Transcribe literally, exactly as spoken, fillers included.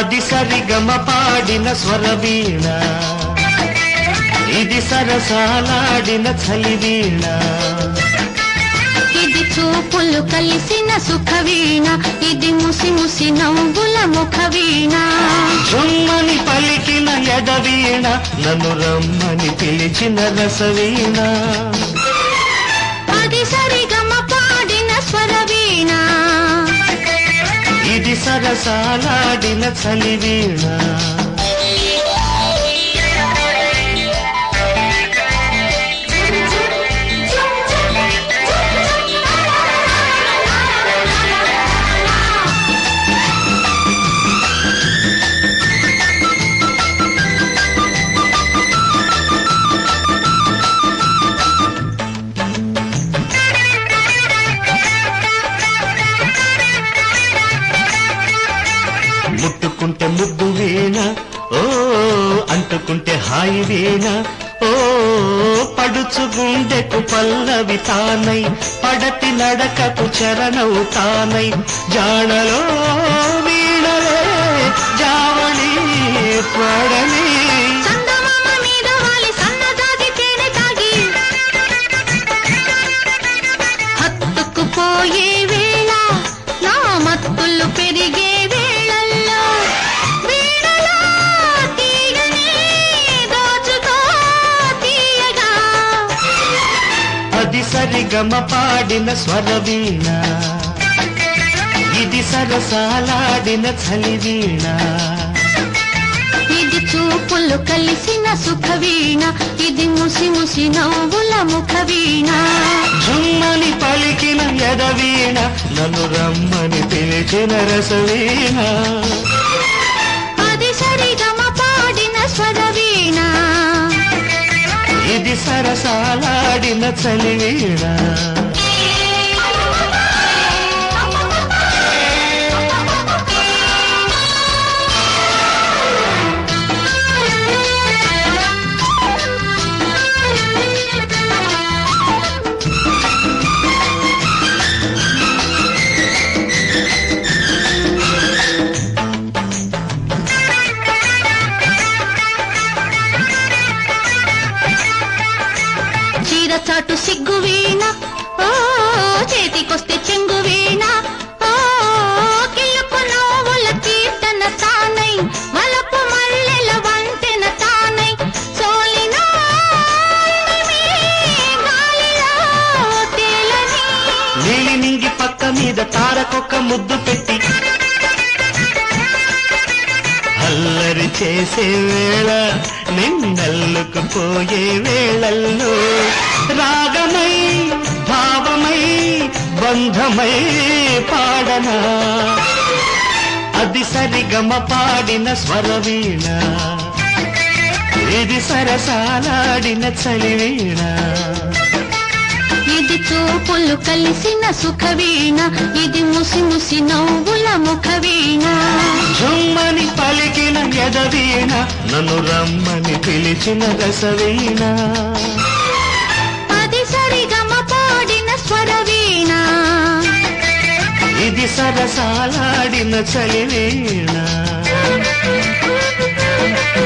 అది సరిగమ పాడిన స్వరవీణ, ఇది సరసాలాడిన చలివీణ. ఇది చూపులు కలిసిన సుఖవీణ, ఇది ముసి ముసి నవ్వుల ముఖవీణ. జుమ్మని పలికిన ఎడవీణ, నన్ను రమ్మని పిలిచిన రసవీణ. అది సరిగమ పాడిన స్వరవీణ, ఇది సరసాలాడిన చలివీణ. ముట్టుకుంటే ముద్దు వీణ, ఓ అంటుకుంటే హాయి వీణ. ఓ పడుచు గుండెకు పల్లవి తానై, పడతి నడకకు చరణవు తానై. జాడలో వీణలే జావళి పాడని, చందమామ మీద వాలి సన్నజాజి తేనె తాగి హత్తుకుపోయే వేళ, నా మత్తులు పెరిగే వేళల్లో వీణలో తీగని దోచుకో తీయగా. అది సరిగమ పాడిన స్వరవీణ, ఇది సరసాలాడిన చలివీణ. ఇది చూపులు కలిసిన సుఖవీణ, ఇది ముసి ముసి నవ్వుల ముఖవీణ. జుమ్మని పలికిన ఎదవీణ, నన్ను రమ్మని పిలిచిన రసవీణ. అది సరిగమ పాడిన స్వరవీణ, ఇది సరసాలాడిన చలివీణ. చాటు సిగ్గు వీణ, ఓ చేతికొస్తే చెంగు వీణ. ఓ కిలుపు నవ్వుల కీర్తన తానై, వలపు మల్లెల వంతెన తానై. సోలిన గాలిలో తేలని, నీలి నింగి పక్క మీద తారకొక్క ముద్దు పెట్టి అల్లరి చేసే వేళ, నిన్నల్లుకు పోయే వేళల్లో రాగమై భావమై బంధమై పాడనా. అది సరిగమ పాడిన స్వరవీణ, ఇది సరసాలాడిన చలివీణ. ఇది చూపులు కలిసిన సుఖవీణ, ఇది ముసి ముసి నవ్వుల ముఖవీణ. జుమ్మని పలికిన ఎదవీణ, నన్ను రమ్మని పిలిచిన రసవీణ. అది సరిగమ పాడిన స్వరవీణ, ఇది సరసాలాడిన చలివీణ.